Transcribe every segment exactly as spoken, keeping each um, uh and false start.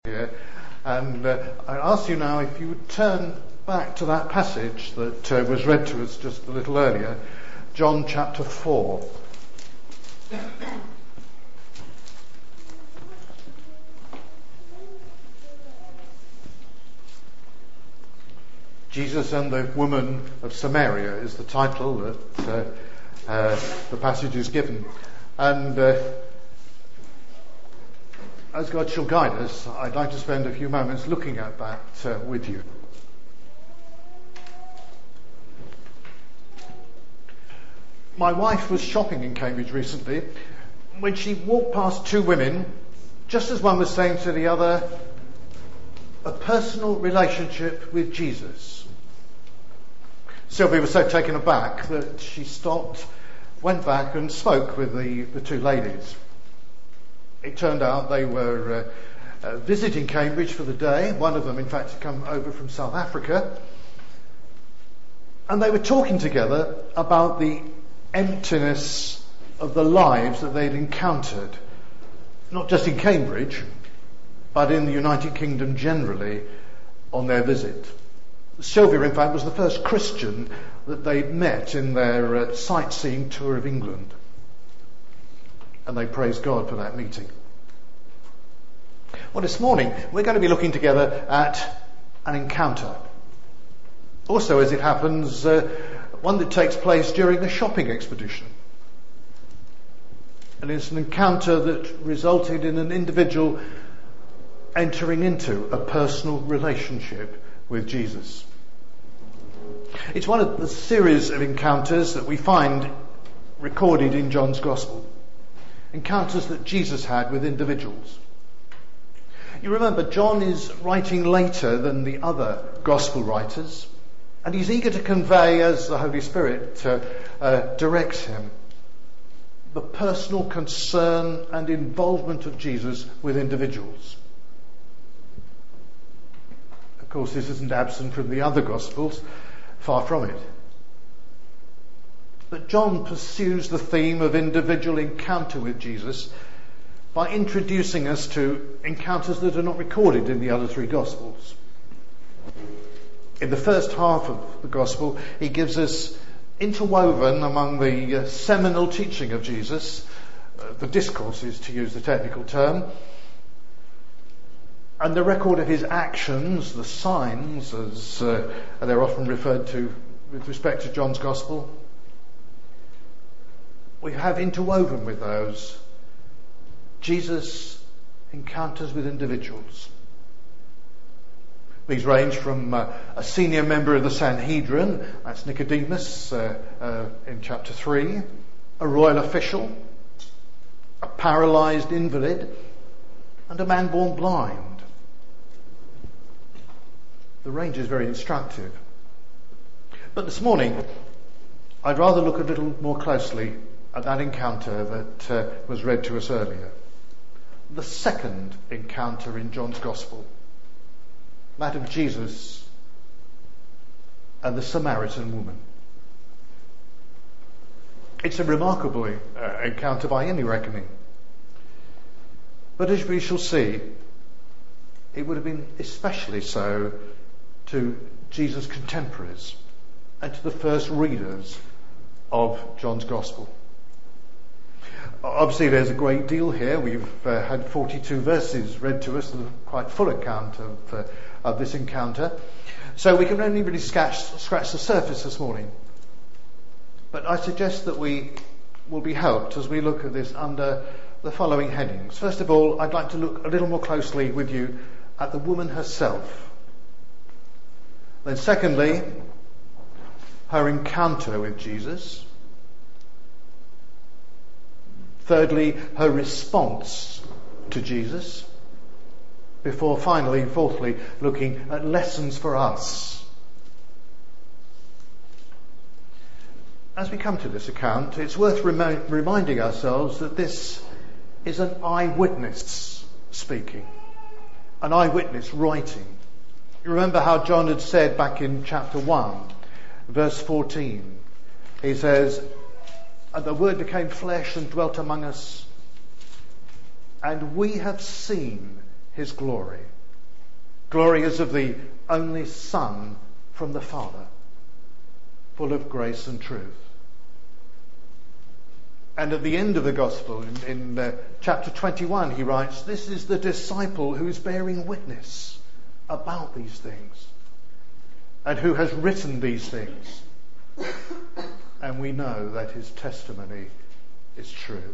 here, and uh, I ask you now if you would turn back to that passage that uh, was read to us just a little earlier, John chapter four. Jesus and the Woman of Samaria is the title that uh, uh, the passage is given. And uh, as God shall guide us, I'd like to spend a few moments looking at that uh, with you. My wife was shopping in Cambridge recently when she walked past two women, just as one was saying to the other, a personal relationship with Jesus. Sylvia was so taken aback that she stopped, went back and spoke with the, the two ladies. It turned out they were uh, uh, visiting Cambridge for the day. One of them, in fact, had come over from South Africa. And they were talking together about the emptiness of the lives that they'd encountered, not just in Cambridge, but in the United Kingdom generally, on their visit. Sylvia, in fact, was the first Christian that they'd met in their uh, sightseeing tour of England. And they praised God for that meeting. Well, this morning we're going to be looking together at an encounter. Also, as it happens, uh, one that takes place during a shopping expedition. And it's an encounter that resulted in an individual entering into a personal relationship with Jesus. It's one of the series of encounters that we find recorded in John's Gospel. Encounters that Jesus had with individuals. You remember, John is writing later than the other Gospel writers, and he's eager to convey, as the Holy Spirit uh, uh, directs him, the personal concern and involvement of Jesus with individuals. Of course, this isn't absent from the other Gospels, far from it. But John pursues the theme of individual encounter with Jesus by introducing us to encounters that are not recorded in the other three Gospels. In the first half of the Gospel, he gives us, interwoven among the uh, seminal teaching of Jesus, uh, the discourses, to use the technical term, and the record of his actions, the signs, as uh, they're often referred to with respect to John's Gospel. We have interwoven with those Jesus' encounters with individuals. These range from uh, a senior member of the Sanhedrin, that's Nicodemus uh, uh, in chapter three, a royal official, a paralysed invalid, and a man born blind. The range is very instructive. But this morning, I'd rather look a little more closely at that encounter that uh, was read to us earlier. The second encounter in John's Gospel. That of Jesus and the Samaritan woman. It's a remarkable uh, encounter by any reckoning. But as we shall see, it would have been especially so to Jesus' contemporaries and to the first readers of John's Gospel. Obviously, there's a great deal here. We've uh, had forty-two verses read to us, a quite full account of, uh, of this encounter. So we can only really scratch, scratch the surface this morning. But I suggest that we will be helped as we look at this under the following headings. First of all, I'd like to look a little more closely with you at the woman herself. Then secondly, her encounter with Jesus. Thirdly, her response to Jesus. Before finally, fourthly, looking at lessons for us. As we come to this account, it's worth remi- reminding ourselves that this is an eyewitness speaking. An eyewitness writing. You remember how John had said back in chapter one, verse fourteen. He says, "And the Word became flesh and dwelt among us, and we have seen his glory. Glory as of the only Son from the Father, full of grace and truth. And at the end of the Gospel, in, in uh, chapter twenty-one, he writes, this is the disciple who is bearing witness about these things and who has written these things. And we know that his testimony is true.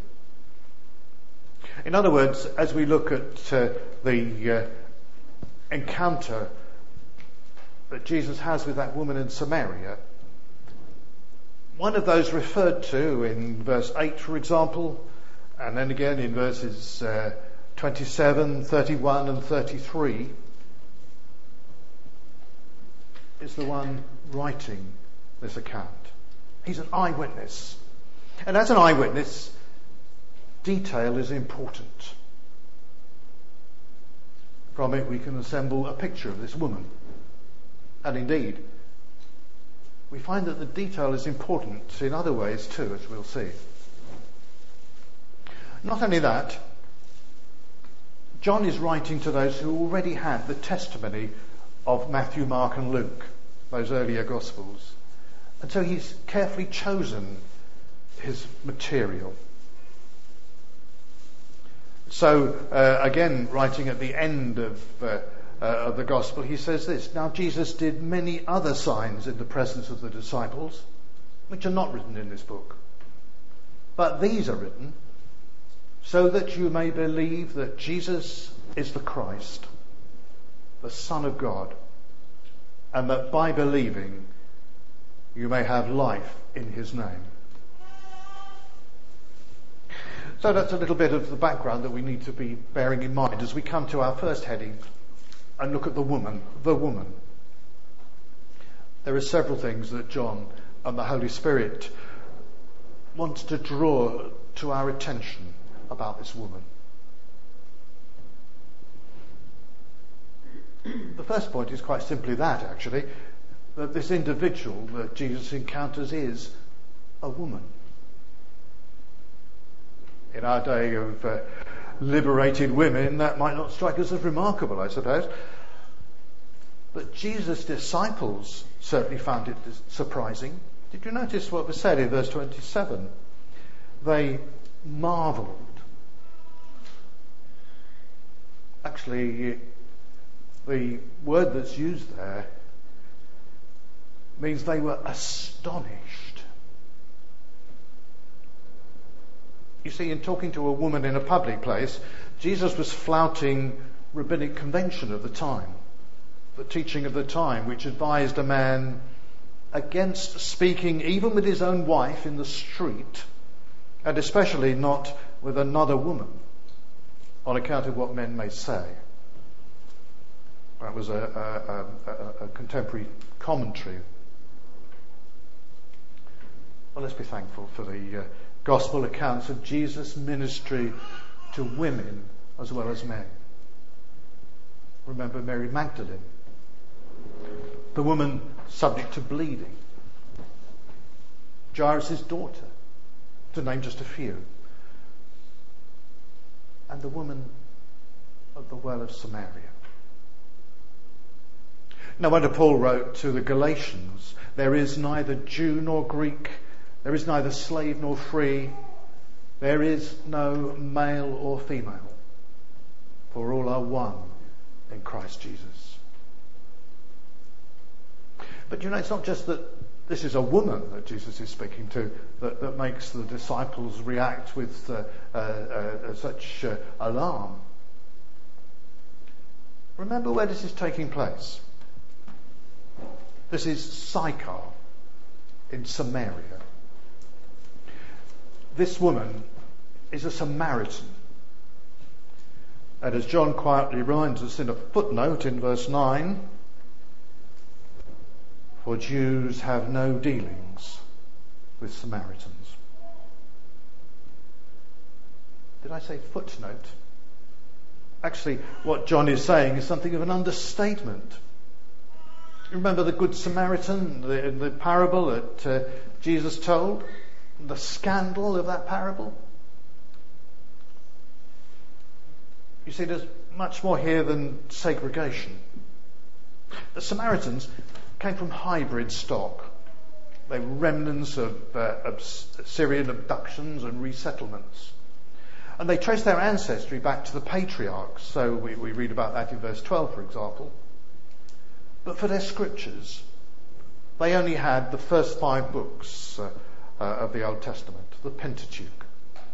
In other words, as we look at uh, the uh, encounter that Jesus has with that woman in Samaria, one of those referred to in verse eight, for example, and then again in verses uh, twenty-seven, thirty-one and thirty-three, is the one writing this account. He's an eyewitness. And as an eyewitness, detail is important. From it we can assemble a picture of this woman. And indeed, we find that the detail is important in other ways too, as we'll see. Not only that, John is writing to those who already had the testimony of Matthew, Mark and Luke, those earlier Gospels. And so he's carefully chosen his material. So, uh, again, writing at the end of, uh, uh, of the Gospel, he says this, now Jesus did many other signs in the presence of the disciples, which are not written in this book. But these are written so that you may believe that Jesus is the Christ, the Son of God, and that by believing you may have life in his name. So that's a little bit of the background that we need to be bearing in mind as we come to our first heading and look at the woman, the woman. There are several things that John and the Holy Spirit wants to draw to our attention about this woman. The first point is quite simply that, actually, that this individual that Jesus encounters is a woman. In our day of uh, liberated women, that might not strike us as remarkable, I suppose. But Jesus' disciples certainly found it surprising. Did you notice what was said in verse twenty-seven? They marvelled. Actually, the word that's used there means they were astonished. You see, in talking to a woman in a public place, Jesus was flouting rabbinic convention of the time, the teaching of the time, which advised a man against speaking even with his own wife in the street, and especially not with another woman, on account of what men may say. That was a, a, a, a contemporary commentary. Well, let's be thankful for the uh, gospel accounts of Jesus' ministry to women as well as men. Remember Mary Magdalene, the woman subject to bleeding, Jairus' daughter, to name just a few, and the woman at the well of Samaria. No wonder Paul wrote to the Galatians, there is neither Jew nor Greek, there is neither slave nor free, there is no male or female, for all are one in Christ Jesus. But you know, it's not just that this is a woman that Jesus is speaking to that, that makes the disciples react with uh, uh, uh, such uh, alarm. Remember where this is taking place. This is Sychar in Samaria. This woman is a Samaritan. And as John quietly reminds us in a footnote in verse nine, for Jews have no dealings with Samaritans. Did I say footnote? Actually, what John is saying is something of an understatement. Remember the Good Samaritan, the, the parable that uh, Jesus told? The scandal of that parable? You see, there's much more here than segregation. The Samaritans came from hybrid stock. They were remnants of, uh, of Syrian abductions and resettlements. And they traced their ancestry back to the patriarchs. So we, we read about that in verse twelve, for example. But for their scriptures, they only had the first five books uh, uh, of the Old Testament, the Pentateuch.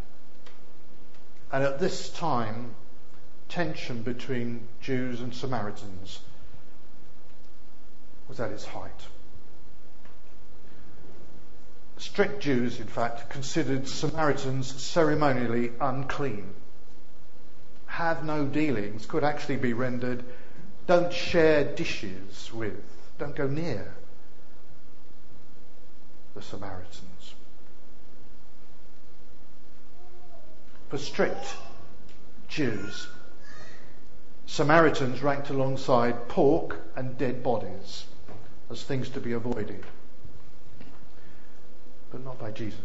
And at this time, tension between Jews and Samaritans was at its height. Strict Jews, in fact, considered Samaritans ceremonially unclean. Have no dealings could actually be rendered, don't share dishes with, don't go near the Samaritans. For strict Jews, Samaritans ranked alongside pork and dead bodies as things to be avoided. But not by Jesus.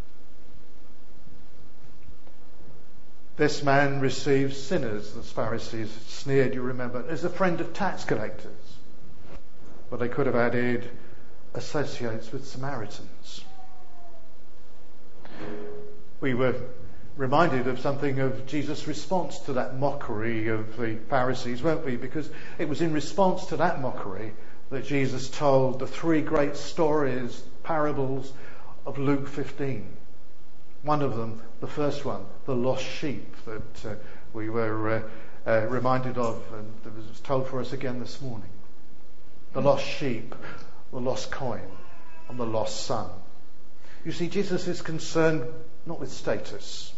This man receives sinners, the Pharisees sneered, you remember, as a friend of tax collectors. But they could have added associates with Samaritans. We were reminded of something of Jesus' response to that mockery of the Pharisees, weren't we? Because it was in response to that mockery that Jesus told the three great stories, parables of Luke fifteen. One of them, the first one, the lost sheep that uh, we were uh, uh, reminded of and that was told for us again this morning. The lost sheep, the lost coin, and the lost son. You see, Jesus is concerned not with status,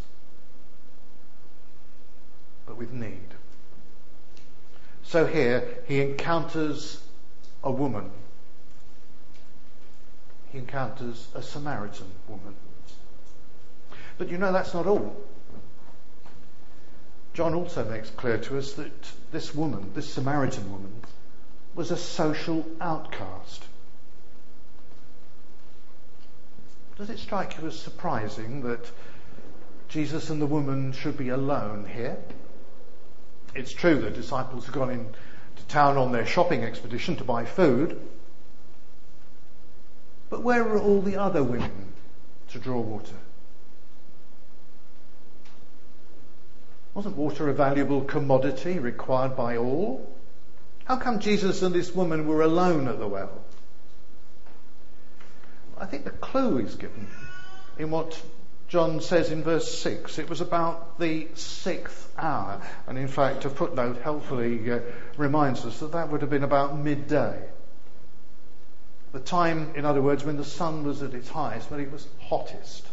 but with need. So here he encounters a woman. He encounters a Samaritan woman. But you know, that's not all. John also makes clear to us that this woman, this Samaritan woman, was a social outcast. Does it strike you as surprising that Jesus and the woman should be alone here? It's true the disciples have gone into town on their shopping expedition to buy food. But where are all the other women to draw water? Wasn't water a valuable commodity required by all? How come Jesus and this woman were alone at the well? I think the clue is given in what John says in verse six. It was about the sixth hour. And in fact, a footnote helpfully uh, reminds us that that would have been about midday. The time, in other words, when the sun was at its highest, when it was hottest.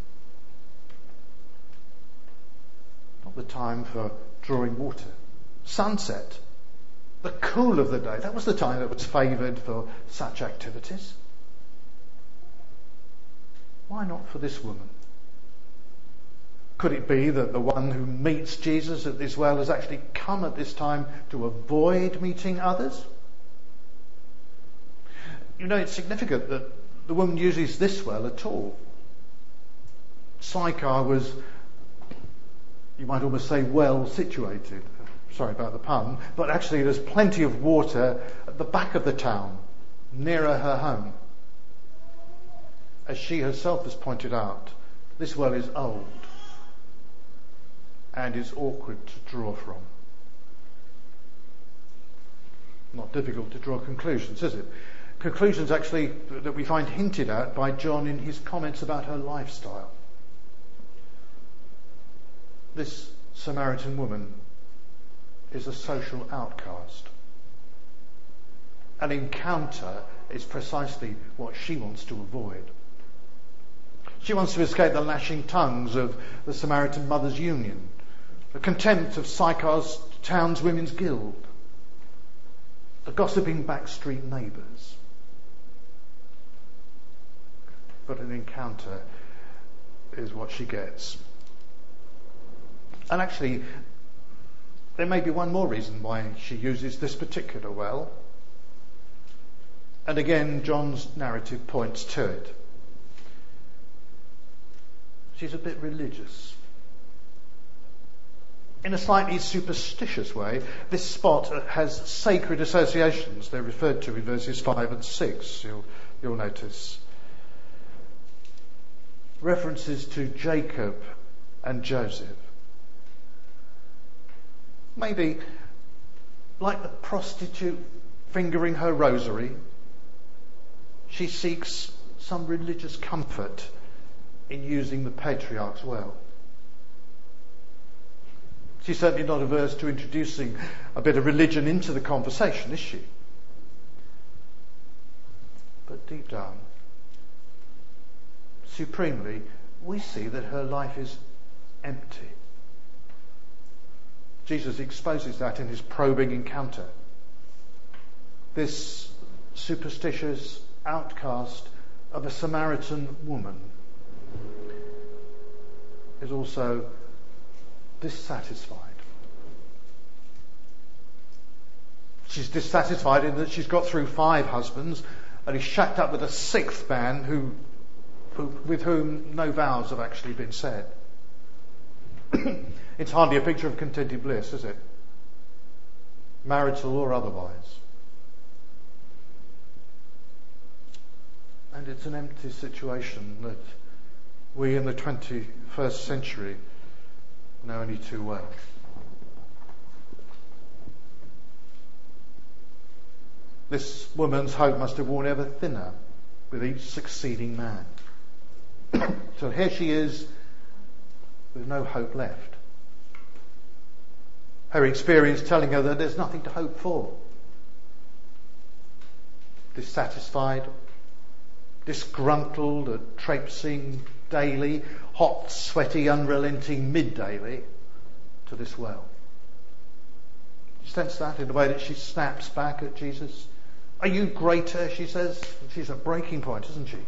Not the time for drawing water. Sunset, the cool of the day, that was the time that was favoured for such activities. Why not for this woman? Could it be that the one who meets Jesus at this well has actually come at this time to avoid meeting others? You know, it's significant that the woman uses this well at all. Sychar was, you might almost say, well situated. Sorry about the pun. But actually there's plenty of water at the back of the town, nearer her home. As she herself has pointed out, this well is old and is awkward to draw from. Not difficult to draw conclusions, is it? Conclusions actually that we find hinted at by John in his comments about her lifestyle. This Samaritan woman is a social outcast. An encounter is precisely what she wants to avoid. She wants to escape the lashing tongues of the Samaritan Mothers' Union, the contempt of Sychar's town's women's guild, the gossiping backstreet neighbours. But an encounter is what she gets. And actually, there may be one more reason why she uses this particular well. And again, John's narrative points to it. She's a bit religious. In a slightly superstitious way, this spot has sacred associations. They're referred to in verses five and six, you'll, you'll notice. References to Jacob and Joseph. Maybe, like the prostitute fingering her rosary, she seeks some religious comfort in using the patriarch's well. She's certainly not averse to introducing a bit of religion into the conversation, is she? But deep down, supremely, we see that her life is empty. Jesus exposes that in his probing encounter. This superstitious outcast of a Samaritan woman is also dissatisfied. She's dissatisfied in that she's got through five husbands and is shacked up with a sixth man who, who, with whom no vows have actually been said. It's hardly a picture of contented bliss, is it? Marital or otherwise. And it's an empty situation that we in the twenty-first century know only too well. This woman's hope must have worn ever thinner with each succeeding man. So here she is with no hope left. Her experience telling her that there's nothing to hope for. Dissatisfied, disgruntled at traipsing daily, hot, sweaty, unrelenting mid-daily to this well. You sense that in the way that she snaps back at Jesus? Are you greater, she says? She's at breaking point, isn't she?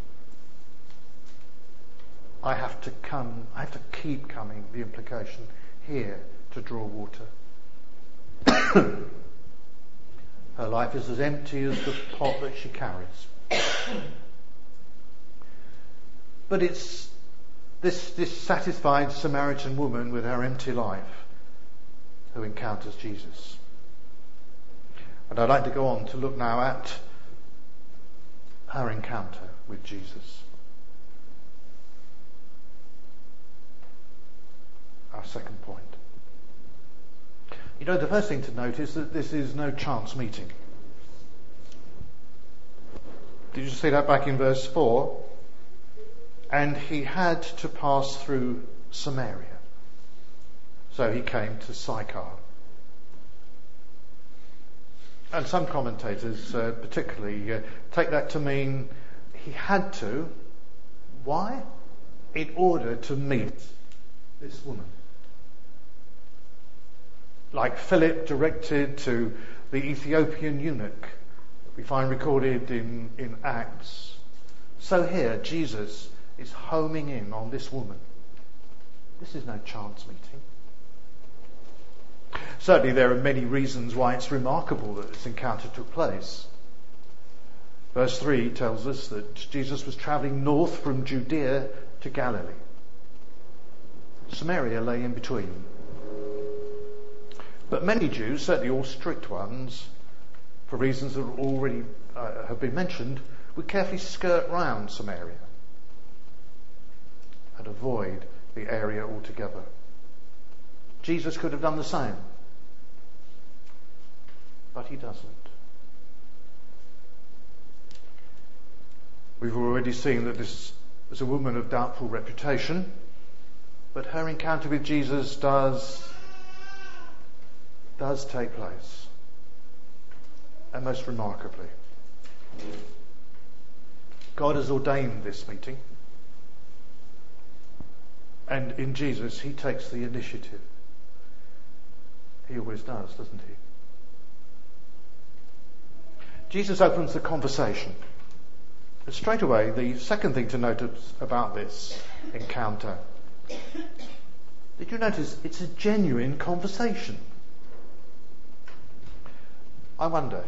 I have to come, I have to keep coming, the implication, here to draw water. Her life is as empty as the pot that she carries. But it's this dissatisfied Samaritan woman with her empty life who encounters Jesus. And I'd like to go on to look now at her encounter with Jesus. Our second point. You know, the first thing to note is that this is no chance meeting. Did you see that back in verse four? And he had to pass through Samaria. So he came to Sychar. And some commentators uh, particularly uh, take that to mean he had to. Why? In order to meet this woman. Like Philip directed to the Ethiopian eunuch that we find recorded in, in Acts. So here, Jesus is homing in on this woman. This is no chance meeting. Certainly there are many reasons why it's remarkable that this encounter took place. Verse three tells us that Jesus was travelling north from Judea to Galilee. Samaria lay in between. But many Jews, certainly all strict ones, for reasons that already uh, have been mentioned, would carefully skirt round Samaria and avoid the area altogether. Jesus could have done the same, but he doesn't. We've already seen that this is a woman of doubtful reputation, but her encounter with Jesus does does take place, and most remarkably. God has ordained this meeting, and in Jesus he takes the initiative. He always does, doesn't he? Jesus opens the conversation. And straight away, the second thing to note about this encounter, did you notice it's a genuine conversation? I wonder,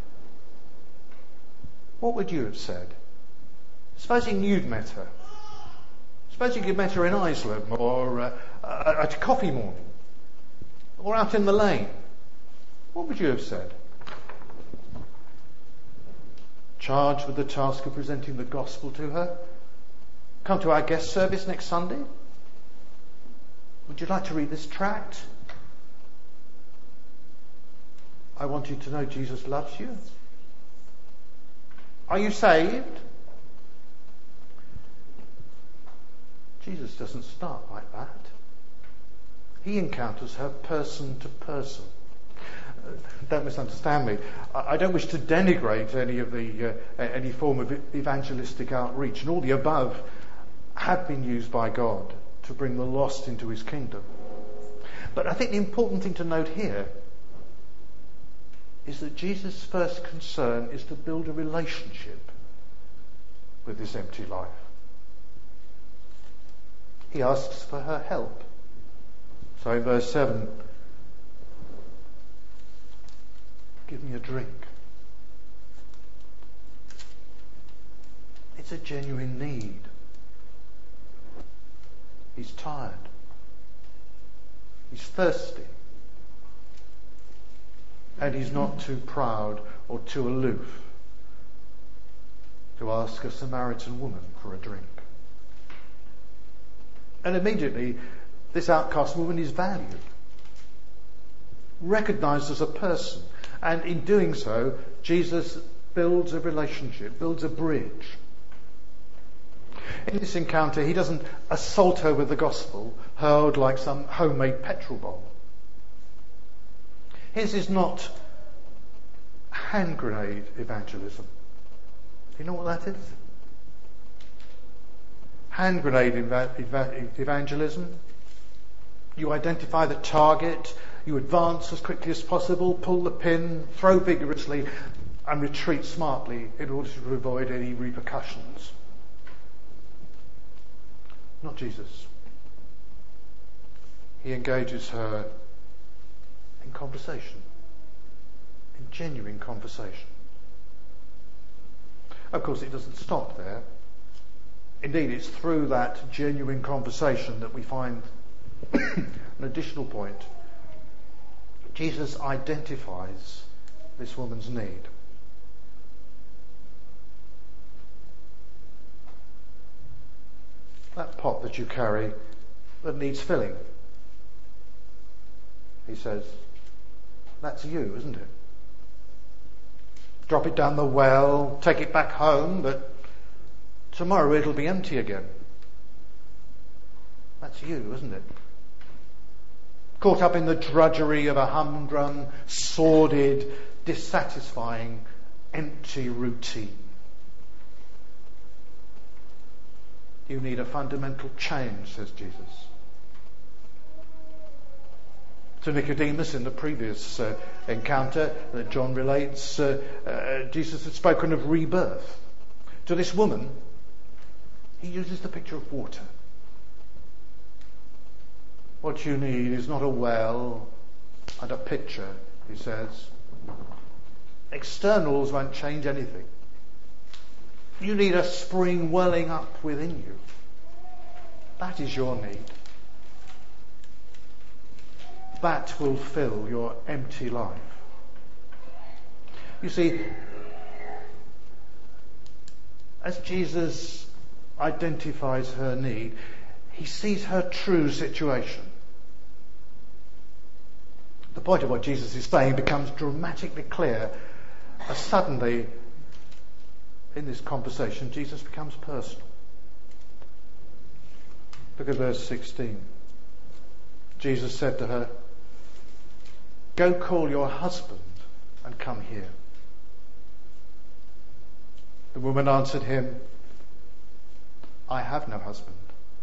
what would you have said? Supposing you'd met her. Supposing you'd met her in Iceland or uh, at a coffee morning. or out in the lane, what would you have said? Charged with the task of presenting the gospel to her? Come to our guest service next Sunday? Would you like to read this tract? I want you to know Jesus loves you. Are you saved? Jesus doesn't start like that. He encounters her person to person. Uh, don't misunderstand me. I, I don't wish to denigrate any of the uh, any form of evangelistic outreach, and all the above have been used by God to bring the lost into his kingdom. But I think the important thing to note here is that Jesus' first concern is to build a relationship with this empty life. He asks for her help. So in verse seven, give me a drink. It's a genuine need. He's tired. He's thirsty. And he's not too proud or too aloof to ask a Samaritan woman for a drink. And immediately, this outcast woman is valued, recognized as a person. And in doing so, Jesus builds a relationship, builds a bridge. In this encounter, he doesn't assault her with the gospel, hurled like some homemade petrol bomb. His is not hand grenade evangelism. Do you know what that is? Hand grenade eva- eva- evangelism. You identify the target, you advance as quickly as possible, pull the pin, throw vigorously, and retreat smartly in order to avoid any repercussions. Not Jesus. He engages her in conversation, in genuine conversation. Of course, it doesn't stop there. Indeed, it's through that genuine conversation that we find an additional point. Jesus identifies this woman's need. That pot that you carry that needs filling, he says, that's you, isn't it? Drop it down the well, take it back home, but tomorrow it'll be empty again. That's you, isn't it? Caught up in the drudgery of a humdrum, sordid, dissatisfying, empty routine. You need a fundamental change, says Jesus. To Nicodemus in the previous uh, encounter that John relates, uh, uh, Jesus had spoken of rebirth. To this woman, he uses the picture of water. What you need is not a well and a pitcher, he says. Externals won't change anything. You need a spring welling up within you. That is your need. That will fill your empty life. You see, as Jesus identifies her need, he sees her true situation. The point of what Jesus is saying becomes dramatically clear as suddenly, in this conversation, Jesus becomes personal. Look at verse sixteen. Jesus said to her, "Go call your husband and come here." The woman answered him, "I have no husband."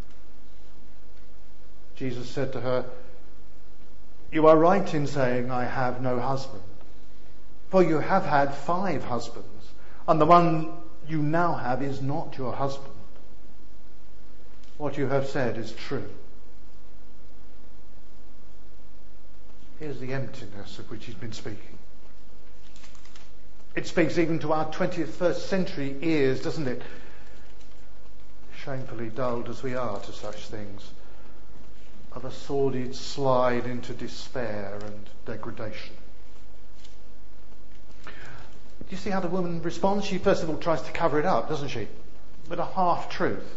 Jesus said to her, "You are right in saying, 'I have no husband,' for you have had five husbands, and the one you now have is not your husband. What you have said is true." Here's the emptiness of which he's been speaking. It speaks even to our twenty-first century ears, doesn't it? Shamefully dulled as we are to such things. of a sordid slide into despair and degradation. Do you see how the woman responds? She first of all tries to cover it up, doesn't she? With a half-truth.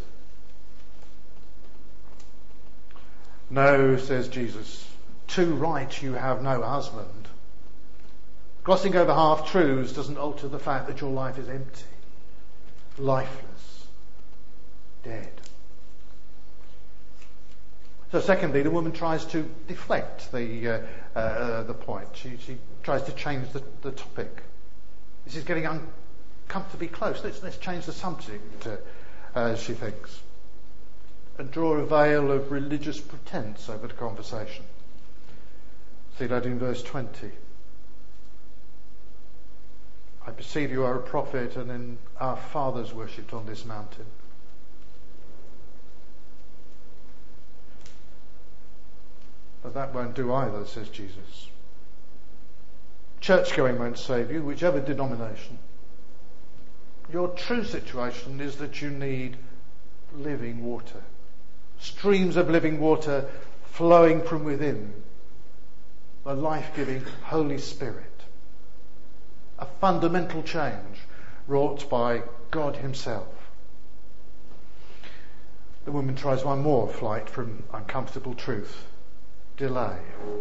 No, says Jesus, too right you have no husband. Glossing over half-truths doesn't alter the fact that your life is empty, lifeless, dead. So secondly, the woman tries to deflect the uh, uh, the point. She, she tries to change the, the topic. This is getting uncomfortably close. Let's, let's change the subject, uh, uh, she thinks, and draw a veil of religious pretense over the conversation. See that in verse twenty. I perceive you are a prophet, and then our fathers worshipped on this mountain. But that won't do either, says Jesus. Church going won't save you, whichever denomination. Your true situation is that you need living water. Streams of living water flowing from within. The life-giving Holy Spirit. A fundamental change wrought by God Himself. The woman tries one more flight from uncomfortable truth. Delay.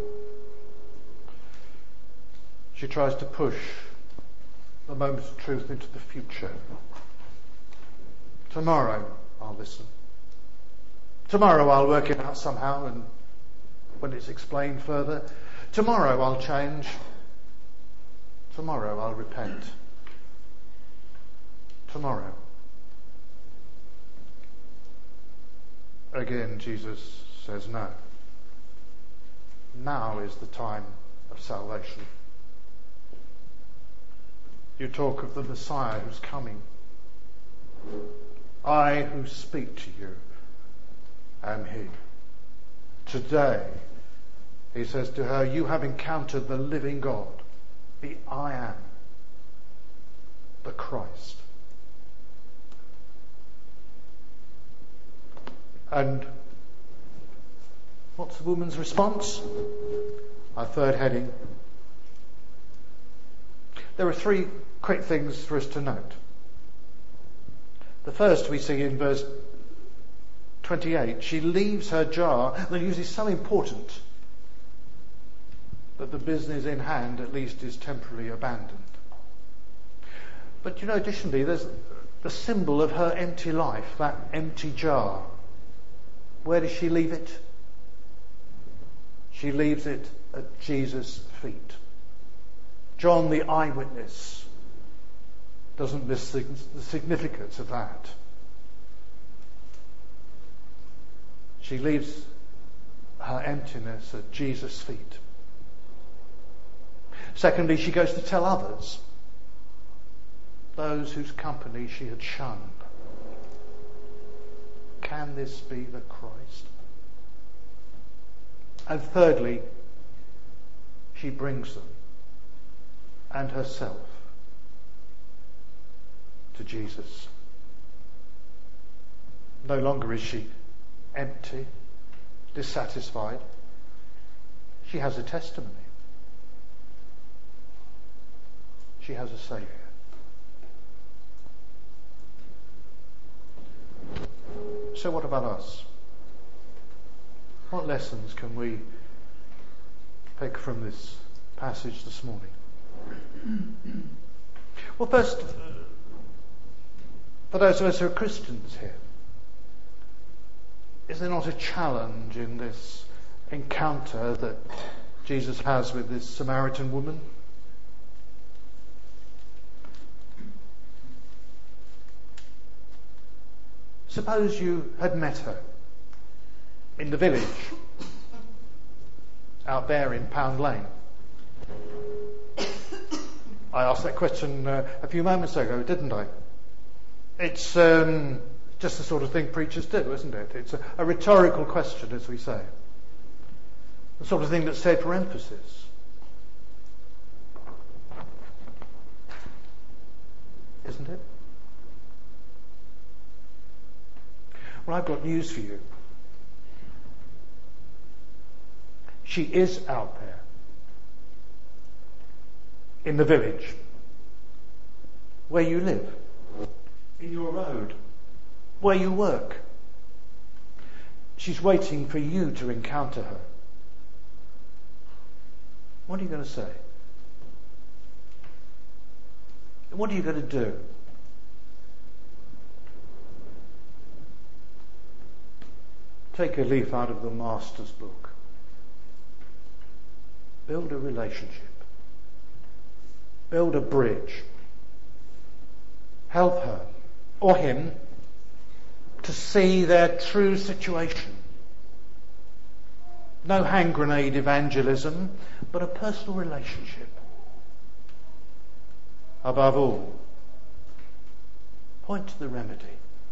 She tries to push the moment's truth into the future. Tomorrow I'll listen. Tomorrow I'll work it out somehow, and when it's explained further, tomorrow I'll change. Tomorrow I'll repent. Tomorrow. Again, Jesus says no. Now is the time of salvation. You talk of the Messiah who's coming. I who speak to you am He. Today, He says to her, you have encountered the living God, the I am, the Christ. And what's the woman's response? Our third heading. There are three quick things for us to note. The first we see in verse twenty-eight. She leaves her jar. The news is so important that the business in hand at least is temporarily abandoned. But you know, additionally, there's the symbol of her empty life, that empty jar. Where does she leave it? She leaves it at Jesus' feet. John, the eyewitness, doesn't miss the significance of that. She leaves her emptiness at Jesus' feet. Secondly, she goes to tell others, those whose company she had shunned. Can this be the Christ? And thirdly, she brings them and herself to Jesus. No longer is she empty, dissatisfied. She has a testimony. She has a Saviour. So what about us? What lessons can we take from this passage this morning? Well, first, for those of us who are Christians here, is there not a challenge in this encounter that Jesus has with this Samaritan woman? Suppose you had met her in the village out there in Pound Lane. I asked that question uh, a few moments ago, didn't I? It's um, just the sort of thing preachers do, isn't it? It's a, a rhetorical question, as we say. The sort of thing that's said for emphasis. Isn't it? Well, I've got news for you. She is out there. In the village. Where you live. In your road. Where you work. She's waiting for you to encounter her. What are you going to say? What are you going to do? Take a leaf out of the Master's book. Build a relationship. Build a bridge. Help her or him to see their true situation. No hand grenade evangelism, but a personal relationship. Above all, point to the remedy.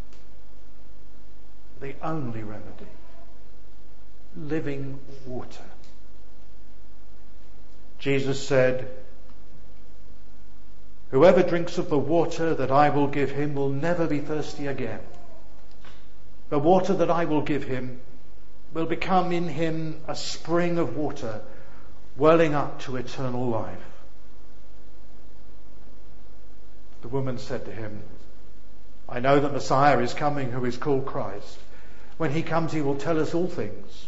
The only remedy. Living water. Jesus said, "Whoever drinks of the water that I will give him will never be thirsty again. The water that I will give him will become in him a spring of water welling up to eternal life." The woman said to him, "I know that Messiah is coming, who is called Christ. When he comes, he will tell us all things."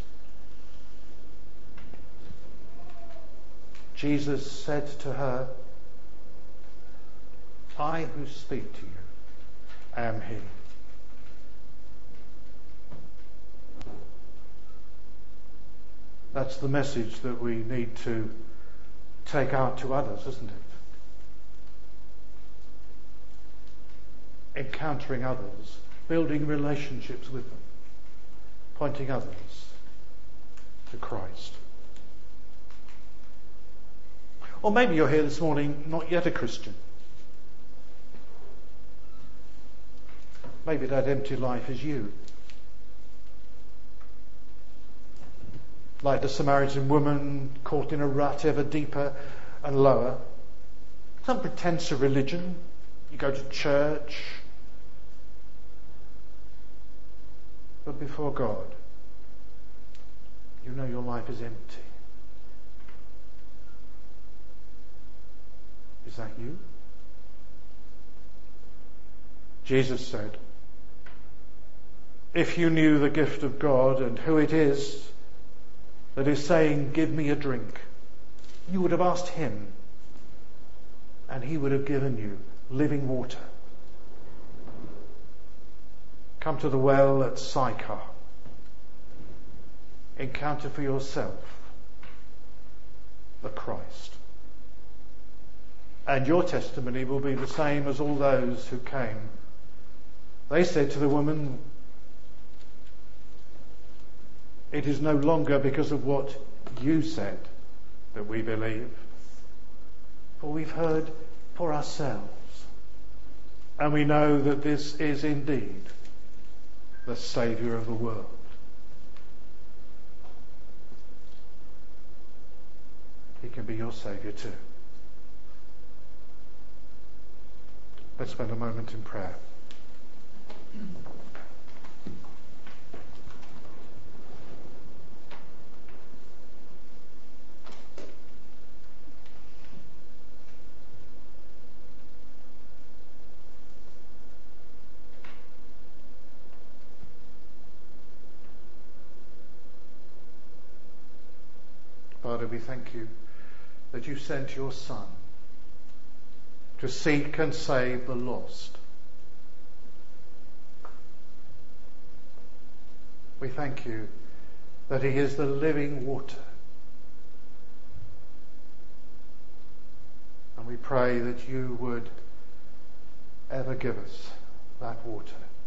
Jesus said to her, "I who speak to you am he." That's the message that we need to take out to others, isn't it? Encountering others, building relationships with them, pointing others to Christ. Or maybe you're here this morning not yet a Christian. Maybe that empty life is you. Like the Samaritan woman caught in a rut ever deeper and lower. Some pretense of religion. You go to church. But before God, you know your life is empty. Is that you? Jesus said, if you knew the gift of God and who it is that is saying, "Give me a drink," you would have asked him, and he would have given you living water. Come to the well at Sychar. Encounter for yourself the Christ. And your testimony will be the same as all those who came. They said to the woman, "It is no longer because of what you said that we believe, for we've heard for ourselves, and we know that this is indeed the Saviour of the world." He can be your Saviour too. Let's spend a moment in prayer. Father, we thank you that you sent your Son to seek and save the lost. We thank you that he is the living water. And we pray that you would ever give us that water.